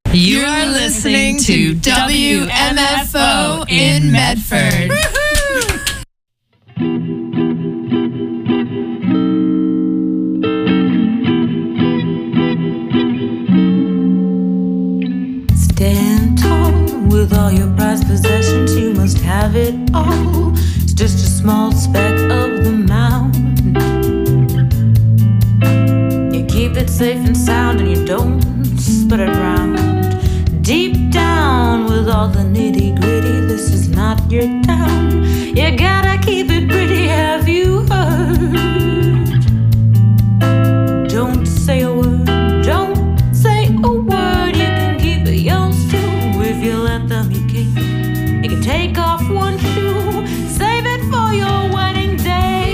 You are listening to WMFO in Medford. Stand tall with all your prized possessions. You must have it all. It's just a small speck of the mountain. You keep it safe and sound, and you don't spread it around. Deep down with all the nitty gritty, this is not your town. You gotta keep it pretty, have you heard? Don't say a word, don't say a word. You can keep it yours too if you let them. You can take off one shoe, save it for your wedding day.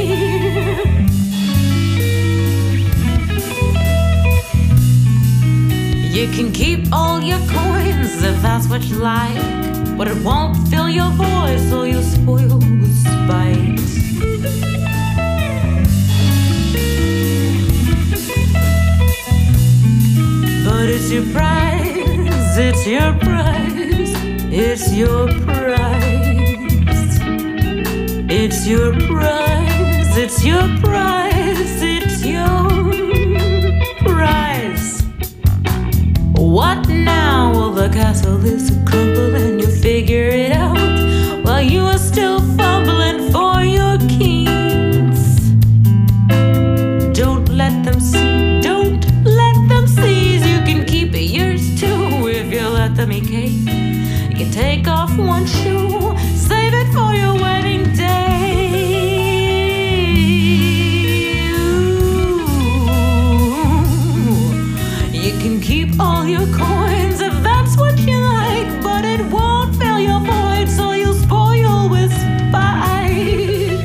You can keep all your coins if that's what you like, but it won't fill your voice, so you'll spoil with spite. But it's your prize, it's your prize, it's your prize. It's your prize, it's your prize, it's your prize. What now? Well, the castle is a crumble and you figure it out while you are still fumbling for your keys. Don't let them see, don't let them seize. You can keep it yours too if you let them eat cake. You can take off one shoe, save it for your wedding day. You can keep all your coins if that's what you like, but it won't fill your void, so you'll spoil with spite.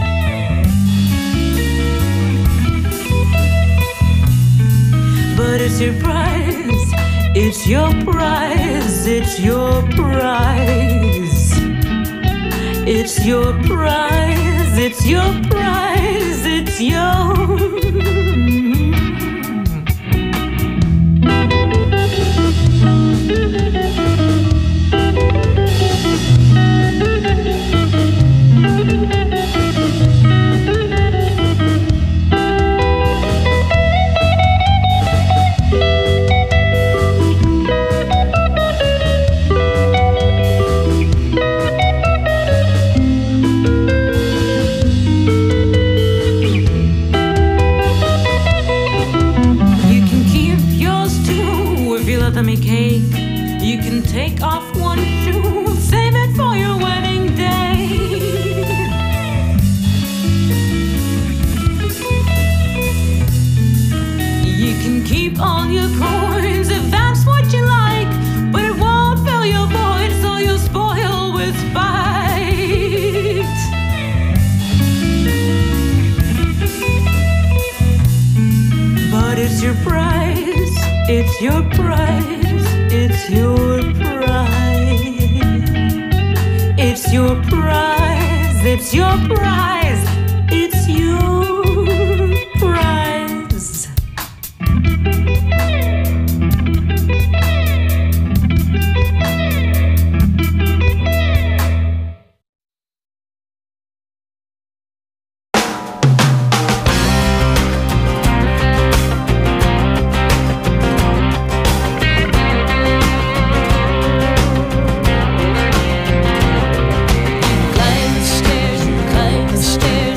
But it's your prize, it's your prize, it's your prize. It's your prize, it's your prize, it's your. You can take off one shoe, save it for your wedding day. You can keep all your coins if that's what you like, but it won't fill your void, so you'll spoil with spite. But it's your prize, it's your prize, it's your prize. It's your prize, it's your prize, it's your prize. Climb the stairs,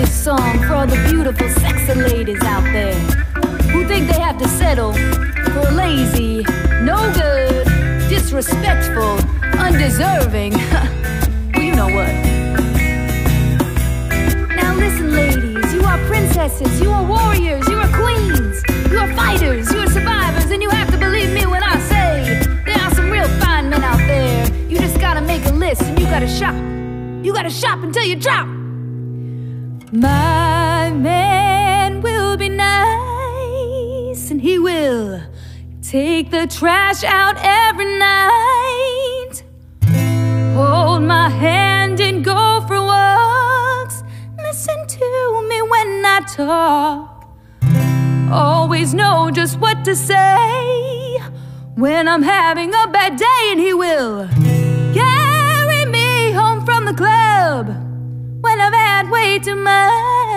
this song for all the beautiful, sexy ladies out there who think they have to settle for a lazy, no good, disrespectful, undeserving. Well, you know what? Now listen, ladies, you are princesses, you are warriors, you are queens, you are fighters, you are survivors, and you have to believe me when I say there are some real fine men out there. You just gotta make a list and you gotta shop. You gotta shop until you drop. My man will be nice, and he will take the trash out every night, hold my hand and go for walks, listen to me when I talk, always know just what to say when I'm having a bad day, and he will carry me home from the club when I've had way too much.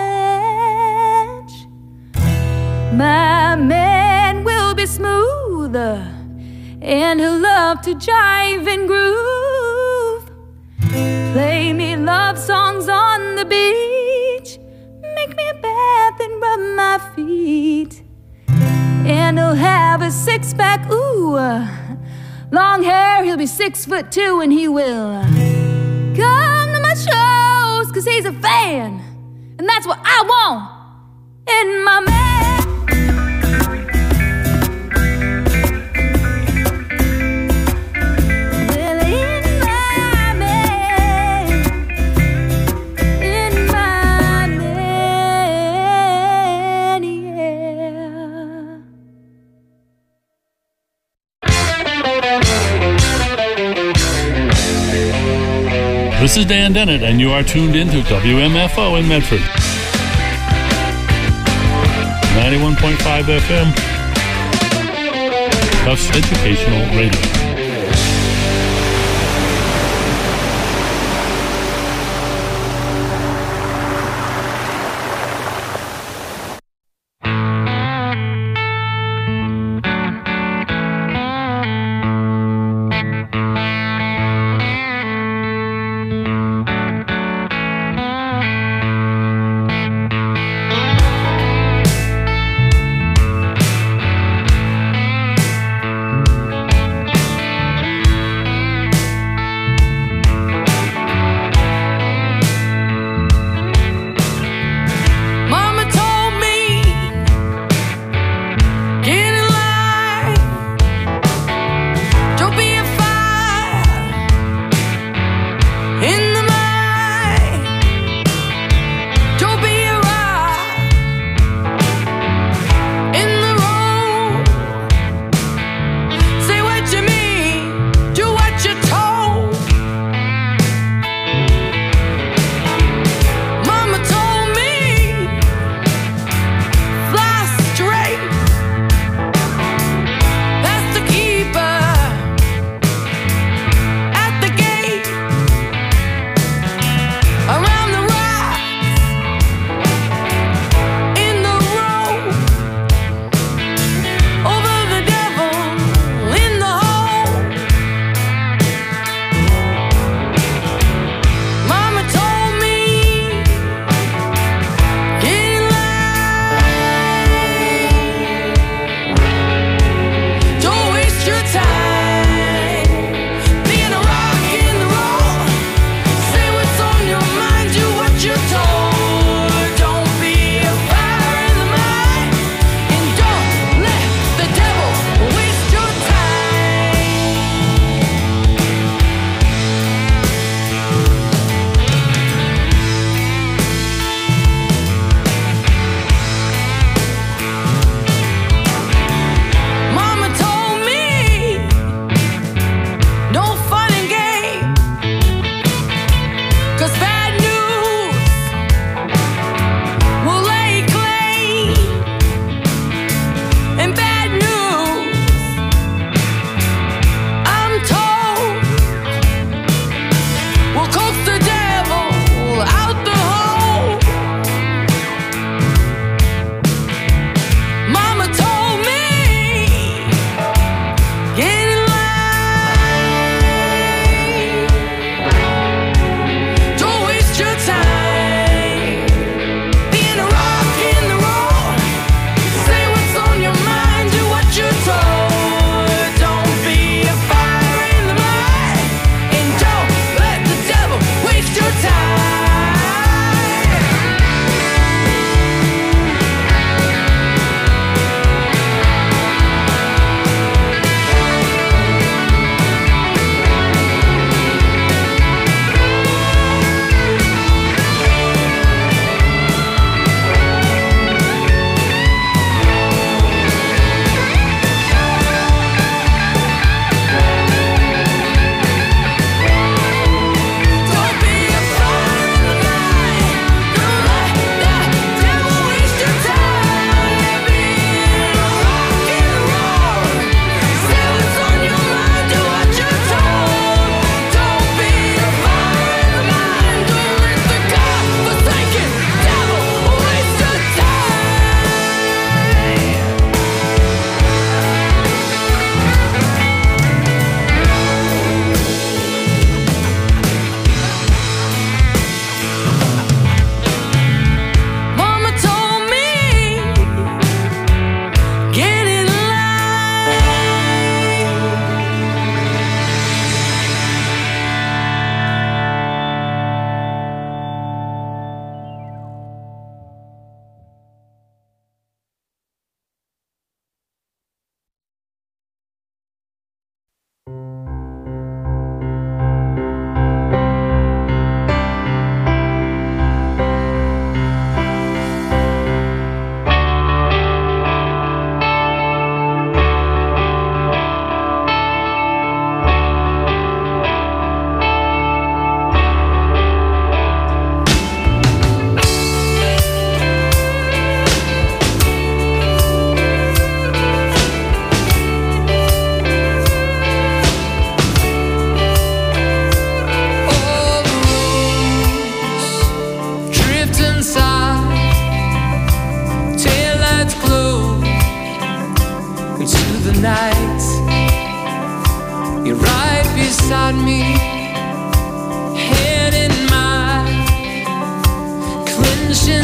My man will be smooth, and he'll love to jive and groove, play me love songs on the beach, make me a bath and rub my feet, and he'll have a six-pack, ooh, long hair, he'll be 6'2", and he will come to my shows, 'cause he's a fan, and that's what I want in my man. Well, in my man, in my man, yeah. This is Dan Dennett, and you are tuned into WMFO in Medford. 91.5 FM, Tufts Educational Radio.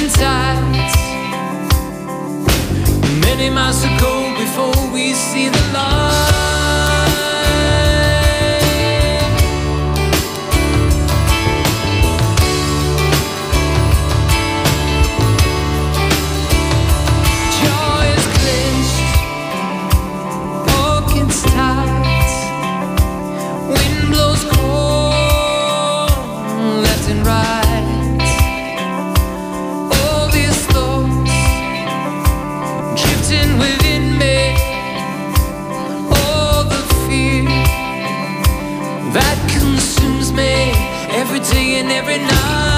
tides. Many miles to go before we see the light. Jaw is clenched, pockets tight. Wind blows cold, left and right. Within me, all the fear that consumes me every day and every night.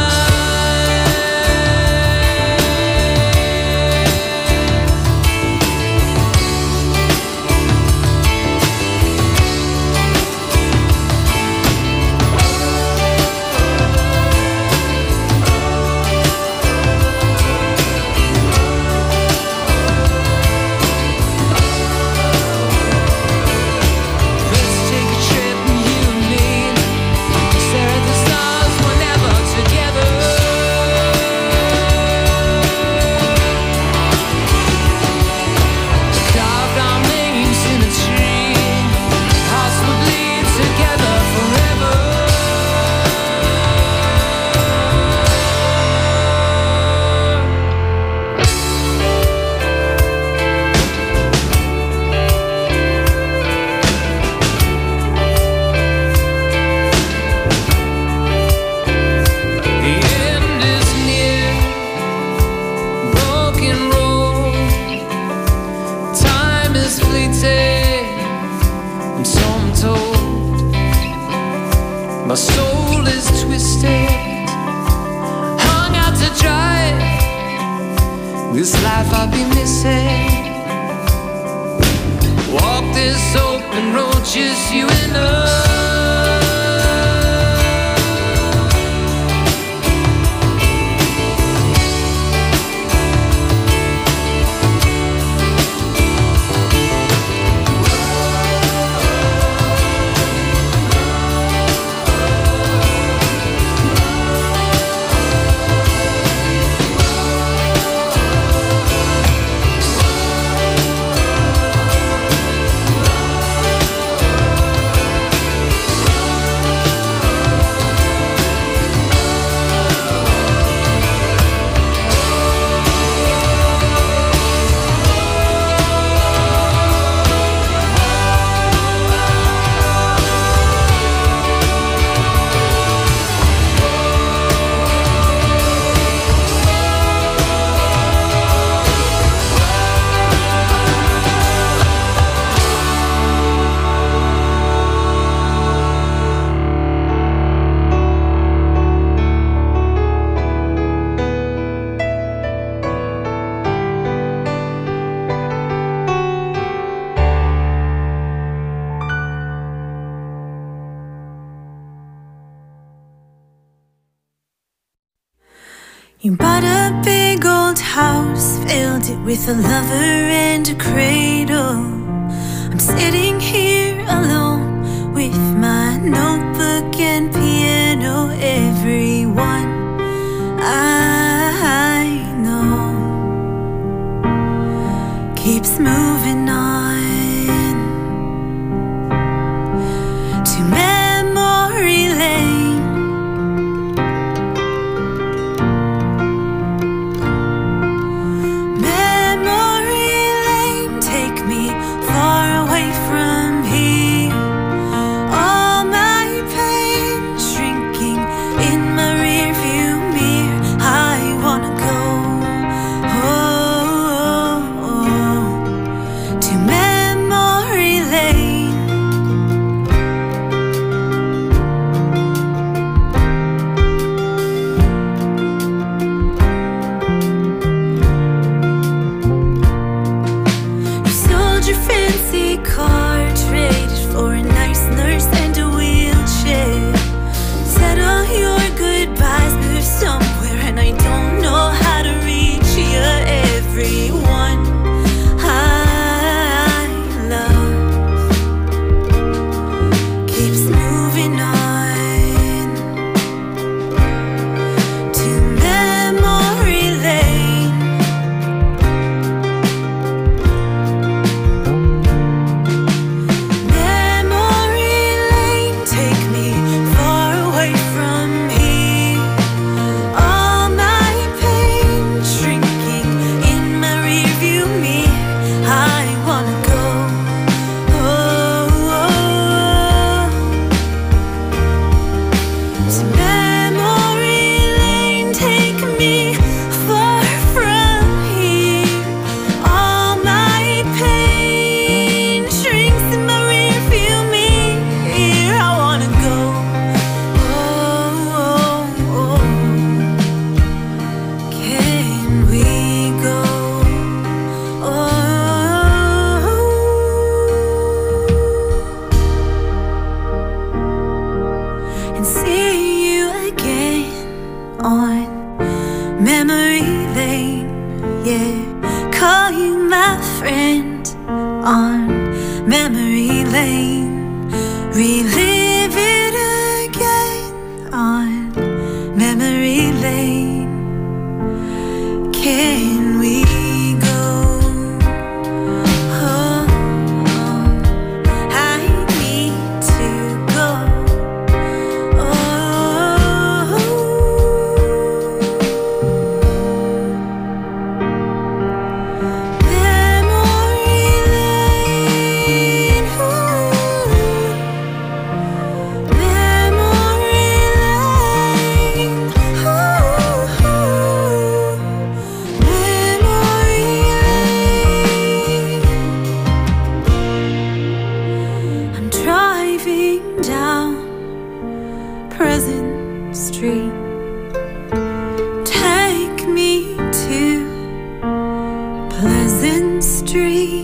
My soul is twisted, hung out to dry. This life I'll be missing. Walk this open road, just you and I. You bought a big old house, filled it with a lover and a cradle. I'm sitting here alone with my notebook and piano. Everyone I know keeps moving on to memory lane. To friend on memory lane. Relive it again on memory lane. Can we go? Oh, I need to go. Oh, memory lane. Memory lane. Memory lane. I'm driving down Pleasant Street. Take me to Pleasant Street.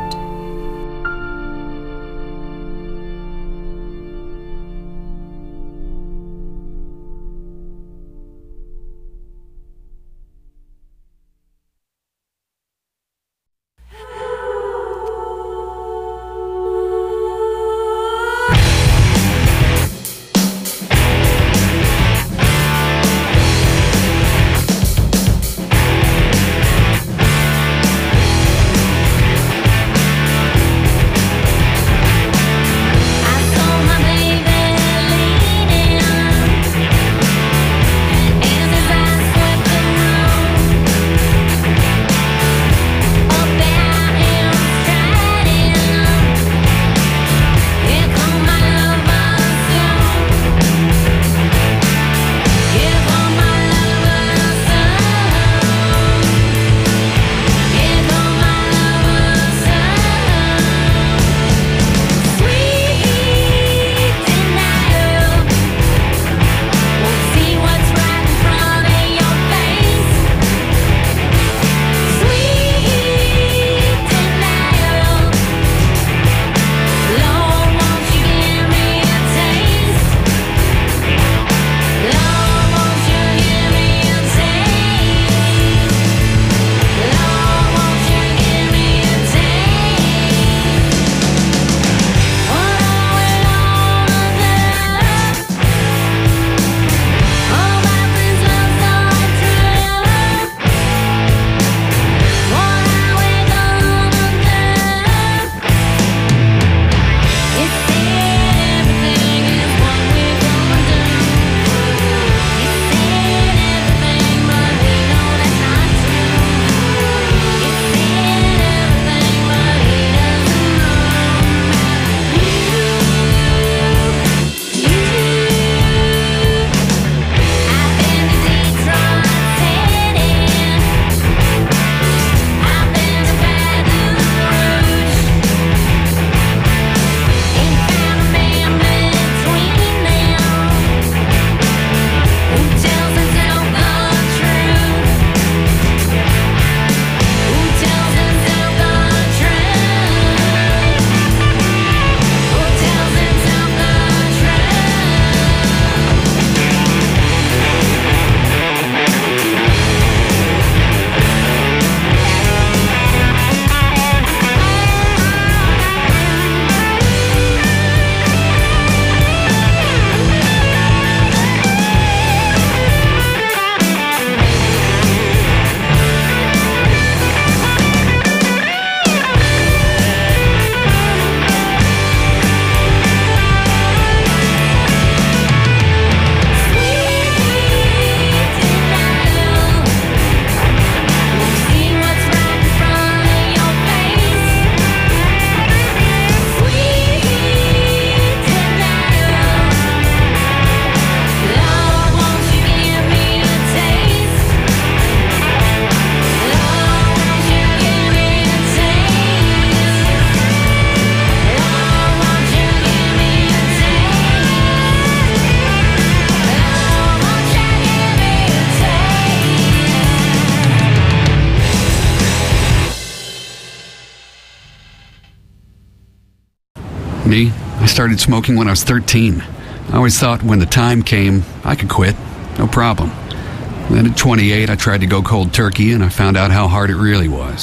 Me, I started smoking when I was 13. I always thought when the time came, I could quit. No problem. Then at 28, I tried to go cold turkey, and I found out how hard it really was.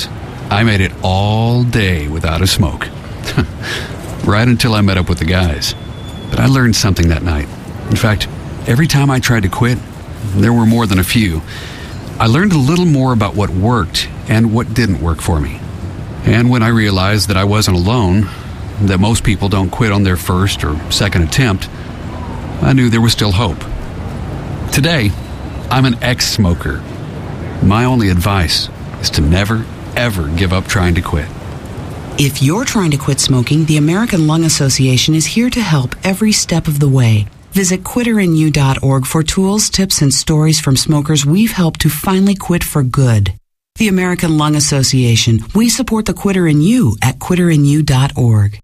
I made it all day without a smoke. Right until I met up with the guys. But I learned something that night. In fact, every time I tried to quit, there were more than a few, I learned a little more about what worked and what didn't work for me. And when I realized that I wasn't alone, that most people don't quit on their first or second attempt, I knew there was still hope. Today, I'm an ex-smoker. My only advice is to never, ever give up trying to quit. If you're trying to quit smoking, the American Lung Association is here to help every step of the way. Visit quitterinyou.org for tools, tips, and stories from smokers we've helped to finally quit for good. The American Lung Association. We support the quitter in you at quitterinyou.org.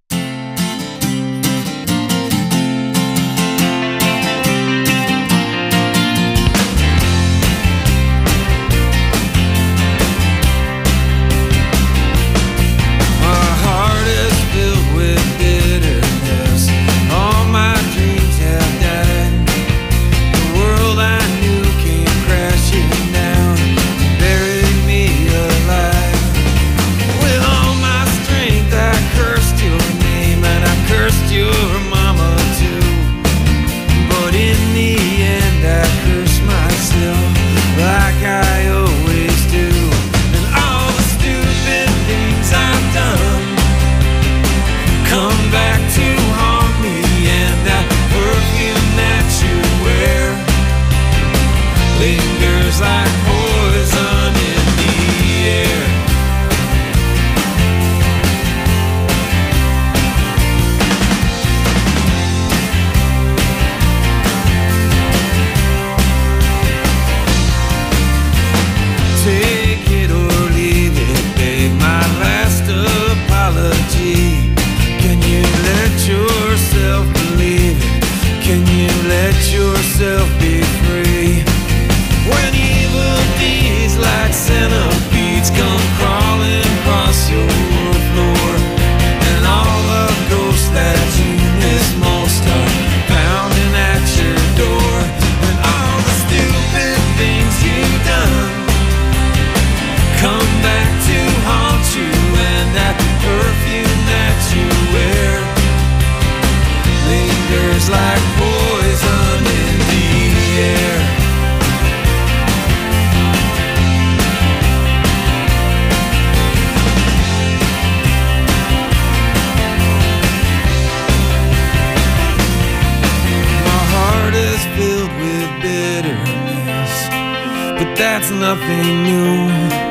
That's nothing new.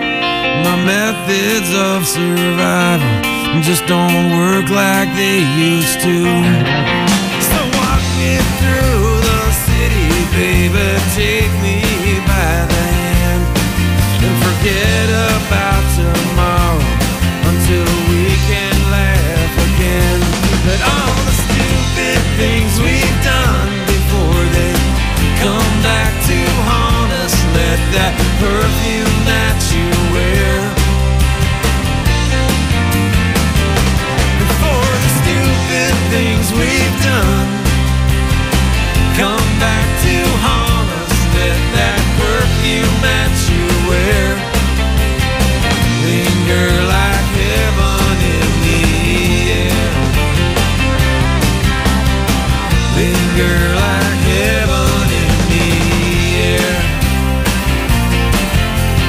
My methods of survival just don't work like they used to. So walk me through the city, baby, take me by the hand, and forget about tomorrow until we can laugh again. But all the stupid things we've done before they come back to haunt us. Let that perfume that you wear, before the stupid things we've done come back to haunt us. Let that perfume that you wear linger like heaven in the air. Linger like heaven in the air.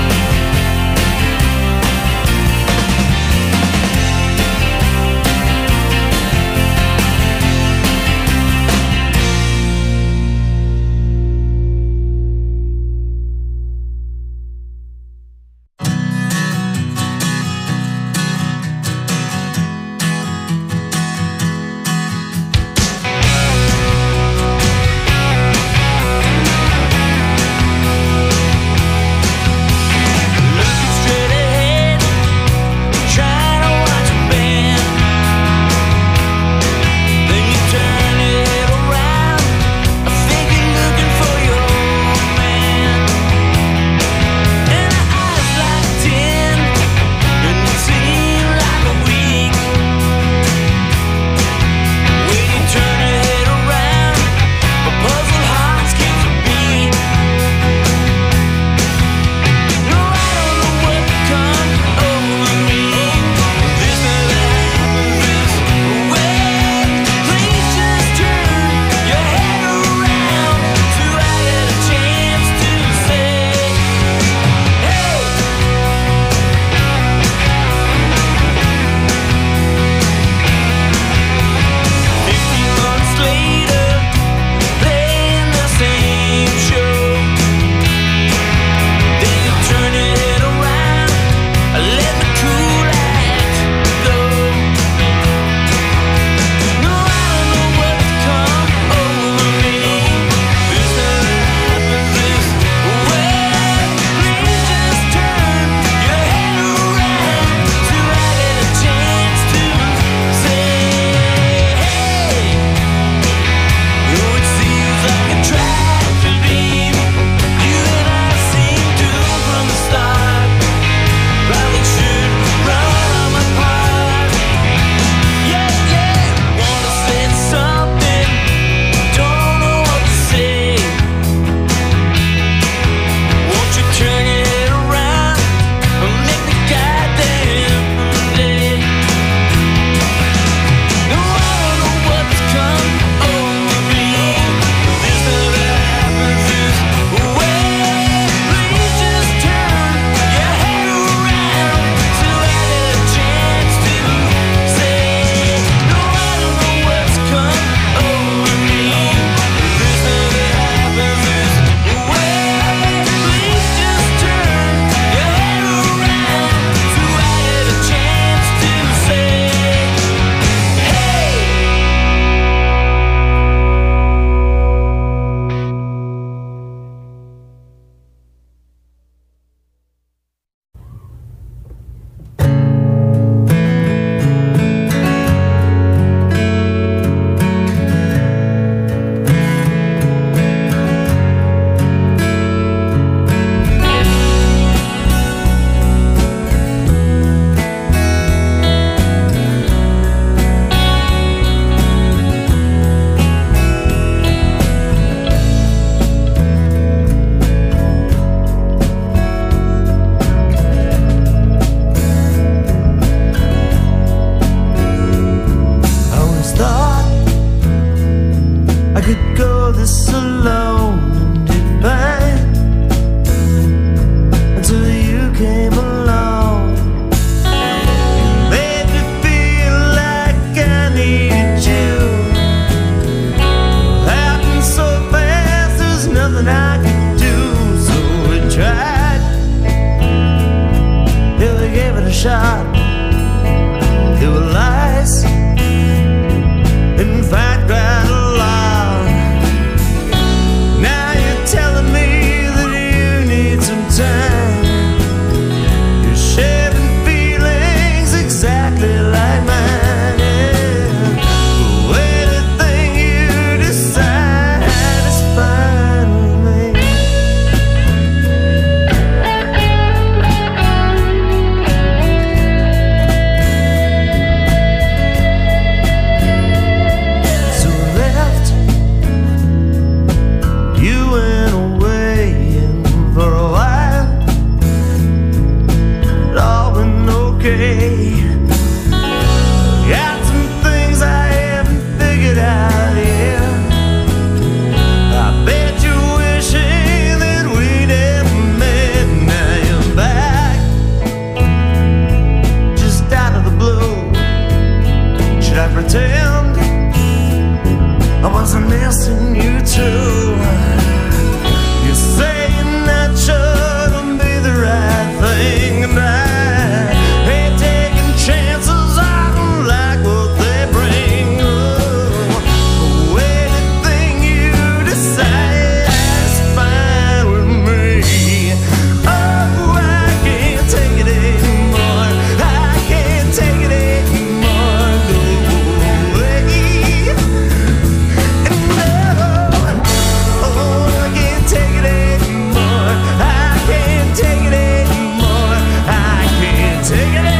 shot. There were lies, in fact, quite a lot. Now you're telling me that you need some time. You're sharing feelings exactly like mine, yeah. But anything you decide is fine with me. So I left, you went away, and for a while it all went okay. Got some things I haven't figured out yet. I bet you're wishing that we never met. Now you're back, just out of the blue. Should I pretend I wasn't missing you too? You're saying that shouldn't be the right thing, and I ain't taking chances. I don't like what they bring. Oh, anything you decide is fine with me. Oh, I can't take it anymore. I can't take it anymore. Go away. And no, oh, I can't take it anymore. I can't take it anymore. I can't take it anymore.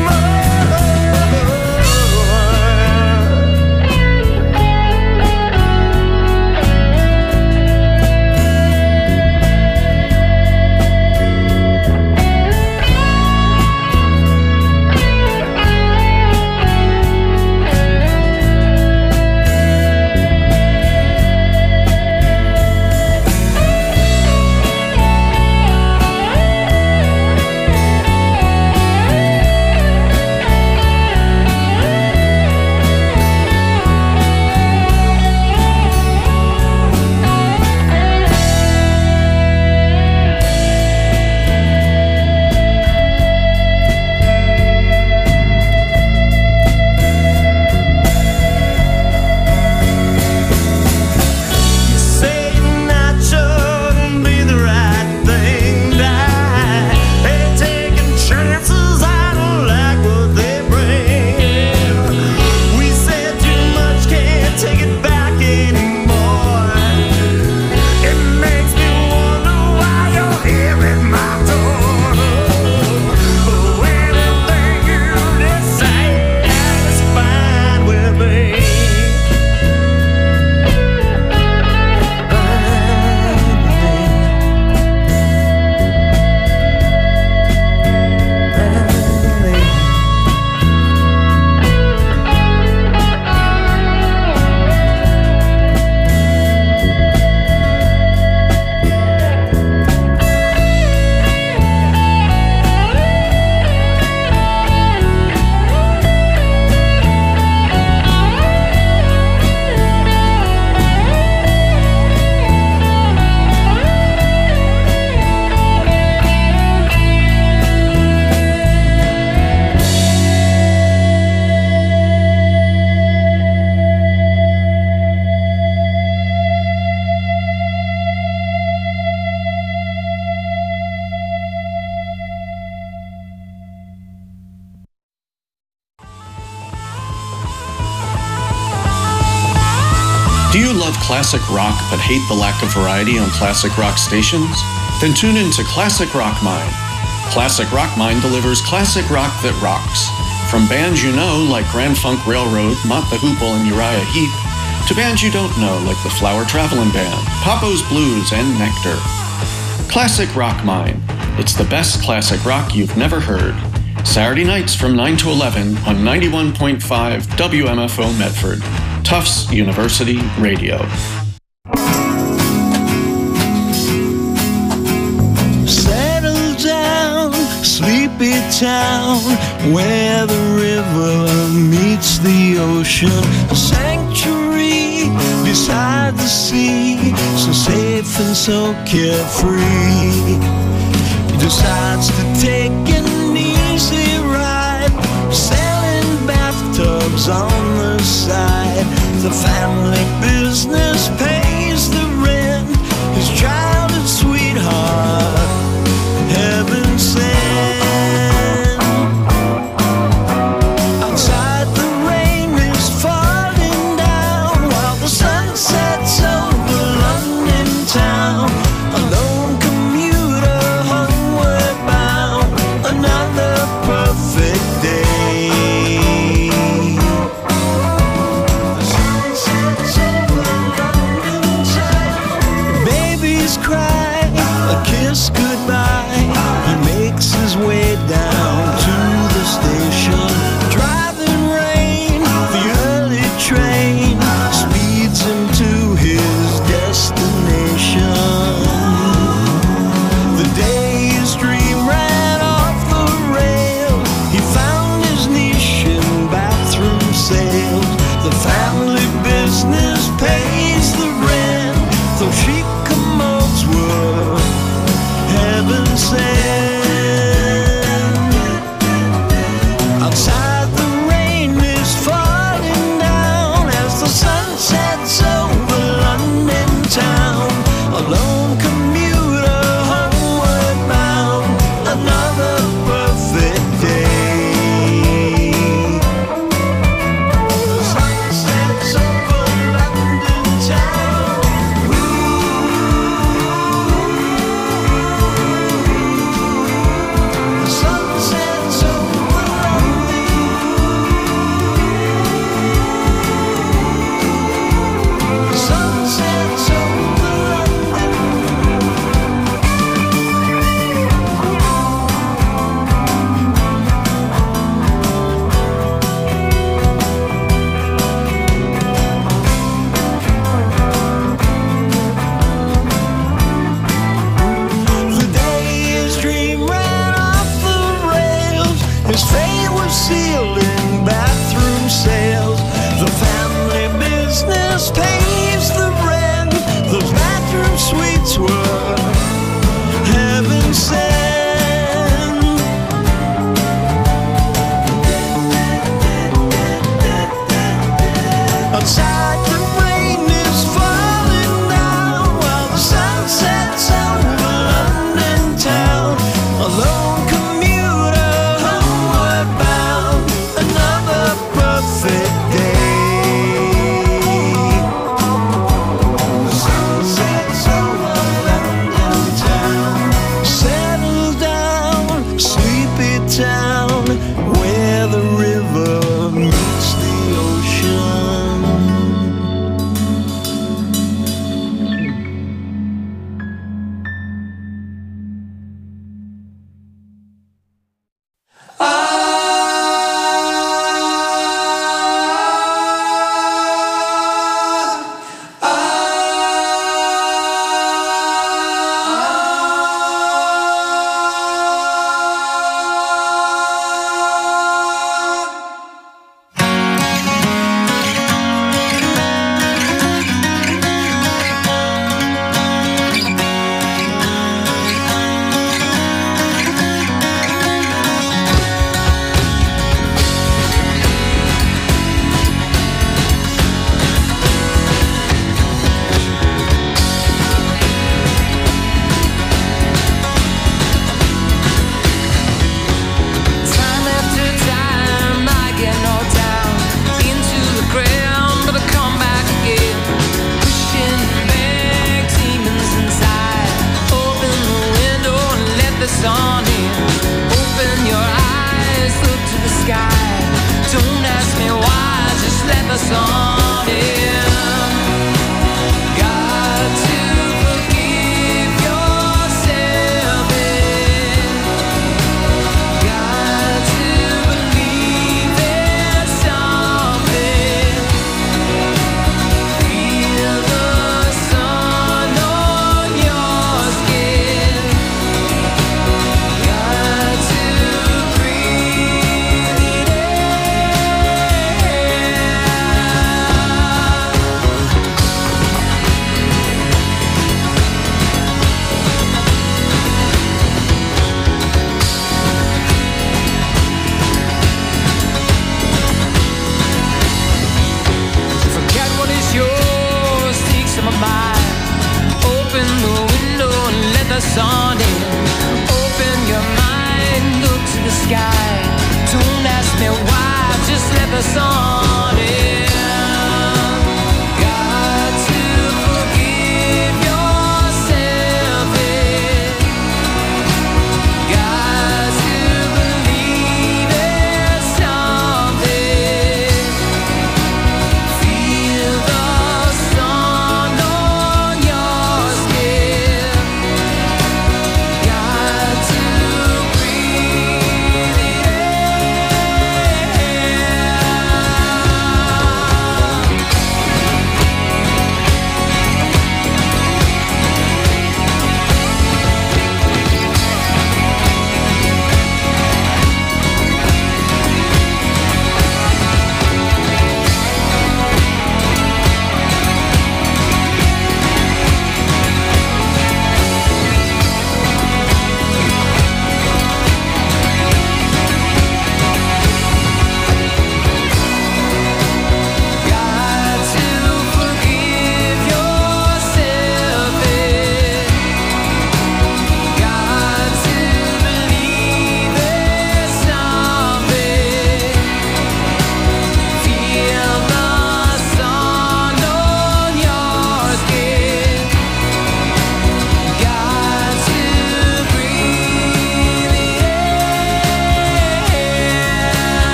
Saying that shouldn't be the right thing. I ain't taking chances. I don't like what they bring. We said too much, can't take it back anymore. It makes me wonder why you're here at my door. Oh, anything you decide is fine with me. Do you love classic rock but hate the lack of variety on classic rock stations? Then tune in to Classic Rock Mine. Classic Rock Mine delivers classic rock that rocks. From bands you know like Grand Funk Railroad, Mott the Hoople, and Uriah Heep, to bands you don't know like the Flower Traveling Band, Papo's Blues, and Nectar. Classic Rock Mine. It's the best classic rock you've never heard. Saturday nights from 9 to 11 on 91.5 WMFO Medford. Tufts University Radio. Settle down, sleepy town, where the river meets the ocean. Sanctuary beside the sea, so safe and so carefree. He decides to take an easy ride The family business pays the rent. His childhood sweetheart, heaven sent. Outside the rain is falling down while the sun sets over London town. A lone commuter homeward bound, another perfect day. The sun sets over London town. Babies cry, a kiss goodbye. He makes his way down to the station. Driving rain, the early train speeds him to his destination. The day his dream ran off the rail, he found his niche in bathroom sales. The family business pays the rent, though chic commodes were heaven sent. Outside the rain is falling down as the sun sets over London town. A lone commuter homeward bound, another perfect day. The sun sets over London town. The sun sets over London. The sun sets over London. The day his dream ran off the rails, his fate was sealed in bathroom sales. The family business pays the rent. Those bathroom suites were heaven sent. Outside the rain is falling down while the sun sets over London town. A lone commuter homeward bound, another perfect day. The sun sets over London town. Settle down, sleepy town, where the river meets the ocean. Time after time, I get knocked down into the ground, but I come back again, pushing back demons inside. Open the window and let the sun in. Open your eyes, look to the sky. Don't ask me why, just let the sun in. Got to forgive yourself. Got to believe there's something. Feel the sun on your skin. Got to breathe it in.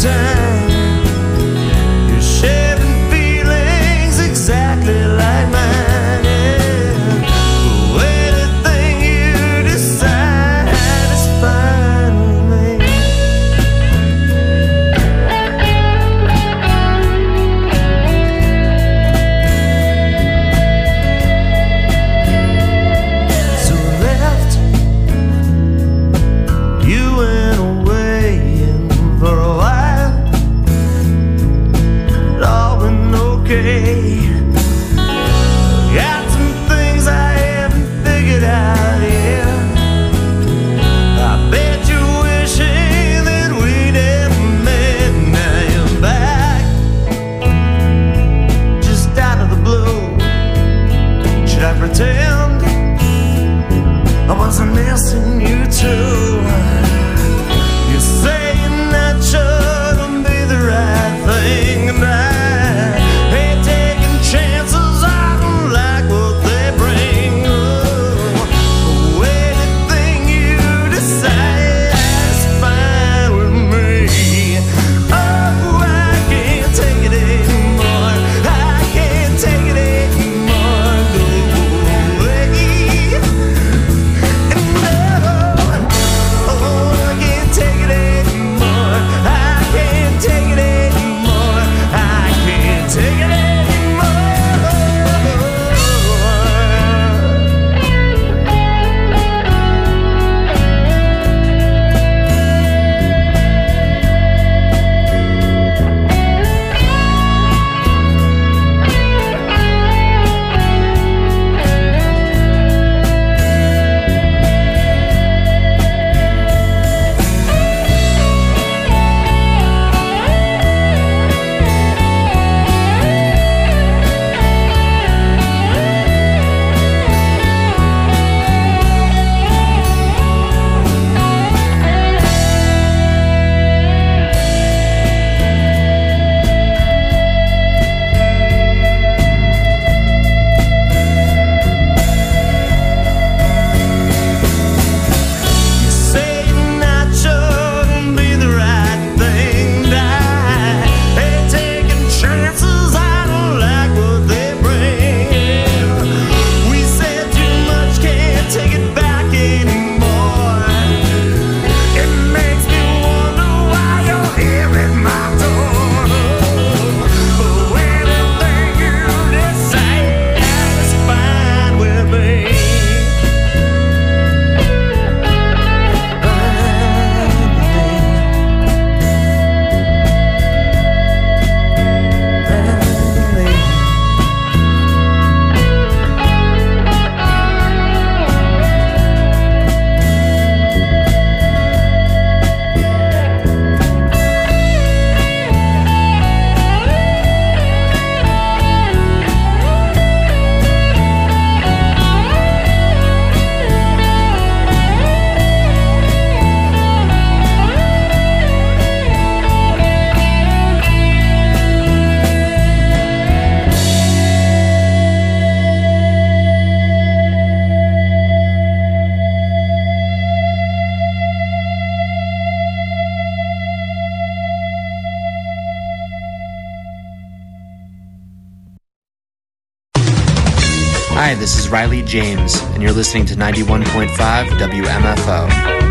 time. You're sharing feelings exactly like mine. Yeah. But anything you decide is fine with me. So I left. You went away, and for a while it all been okay. Got some things I haven't figured out yet. I bet you're wishing that we never met. Now you're back, just out of the blue. Should I pretend I wasn't missing you too? You're saying that shouldn't be the right thing, and I ain't taking chances. I don't like what they bring. Oh, anything you decide is fine with me. Oh, I can't take it anymore. I can't take it anymore. Go away. And no, oh, I can't take it anymore. I can't take it anymore. I can't take it anymore. You're saying I shouldn't be the right thing. I ain't taking chances. I don't like what they bring. We said too much, can't take it back anymore. It makes me wonder why you're here at my door. Oh, anything you decide is fine with me. Hi, this is Riley James, and you're listening to 91.5 WMFO.